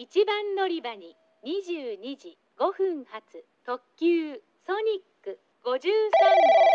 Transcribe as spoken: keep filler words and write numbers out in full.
一番乗り場ににじゅうにじごふん発特急ソニックごじゅうさんごう